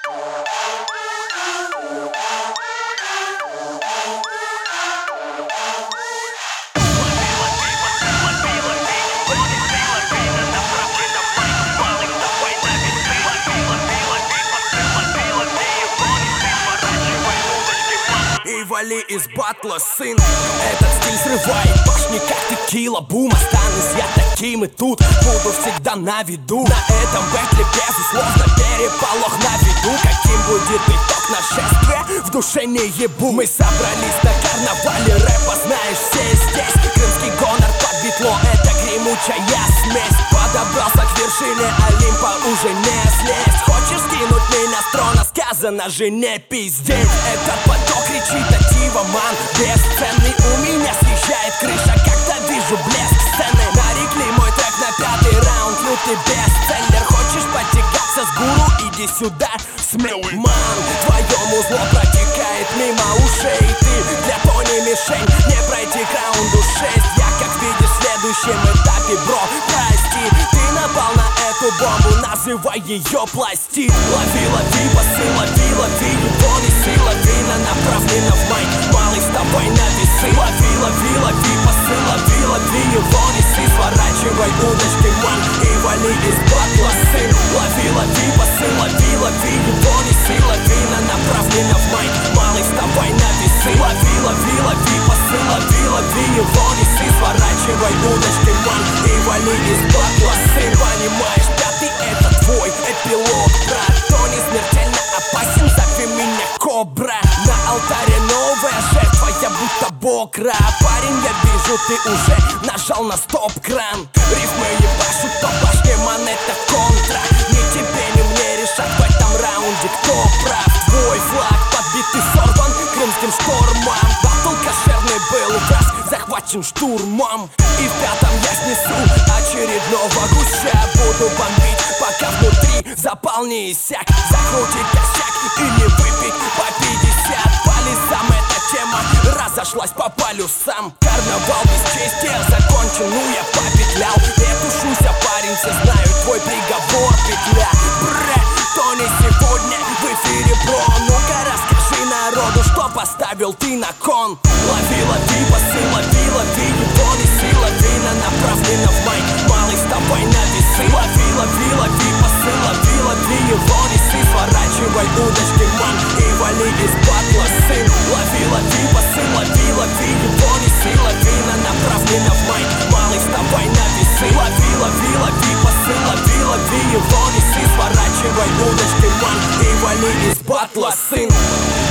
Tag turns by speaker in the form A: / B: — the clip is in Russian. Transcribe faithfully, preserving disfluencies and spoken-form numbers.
A: Вали из батла, сын. Этот стиль срывает башни, как текила. Бум, останусь я таким и тут буду всегда на виду. На этом бэтле, безусловно, переполох на виду. Каким будет итог нашествия, в душе не ебу. Мы собрались на карнавале рэпа, знаешь, все здесь. Крымский гонор под битло, это гремучая смесь. Подобрался к вершине Олимпа, уже не слезть. Хочешь скинуть меня с трона, сказано же не пиздеть. Этот поток кричит ман, бесценный. У меня съезжает крыша, когда вижу блеск сцены. Нарекли мой трек на пятый раунд, лютый бестселлер. Хочешь потягаться с гуру? Иди сюда, смелый ман. Твоему зло протекает мимо ушей. Ты для пони мишень, не пройти к раунду шесть. Я, как видишь, в следующем этапе, бро, прости. Ты напал на эту бомбу, называй ее пластид. Лови, лови, басы, лови, лови, его неси, лови на направлено в май. Малый, вставай на весы. Лови, лови, лови, басы, лови, лови, его неси. Сворачивай удочки, ман, и вали из батла, сын. Лови, лови, басы, лови, лови, его неси, лови на направлено в май. Малый, вставай на весы. Лови, лови, лови, басы, лови, лови, его неси. Сворачивай удочки, ман, и вали из батла, сын. Понимаешь, пятый это твой эпилог, брат. Кто не смертельно опасен, зови меня Кобра. На алтаре новая жертва, я будто бокра. Парень, я вижу, ты уже нажал на стоп-кран. Рифмы ебашут по башне, монета контра. Ни тебе, ни мне решать в этом раунде, кто прав. Твой флаг подбитый, сорван крымским штормом. Батл кошерный был раз захвачен штурмом. И в пятом я снесу очередного гуся. Буду бомбить, пока внутри запал не иссяк. Закрутить косяк или выпить по пятьдесят. По лесам эта тема разошлась по полюсам. Карнавал бесчестия закончен, ну я попетлял. Ретушуйся, парень, все знают твой приговор, петля. Бре, то не сегодня в эфире, бро. Ну-ка расскажи народу, что поставил ты на кон. Лови, лови, басы, лови, лови, его неси, лови на направлено в май. Малый, вставай на весы. Лови, лови, лови, басы, лови, лови, его неси. Сворачивай удочки, ман, и вали из батла, сын. Лови, лови, басы, лови, лови, его неси, лови на направлено в май. Малый, вставай на весы. Лови, лови, лови, басы, лови, лови, его неси. Сворачивай удочки, ман, и вали из батла, сын.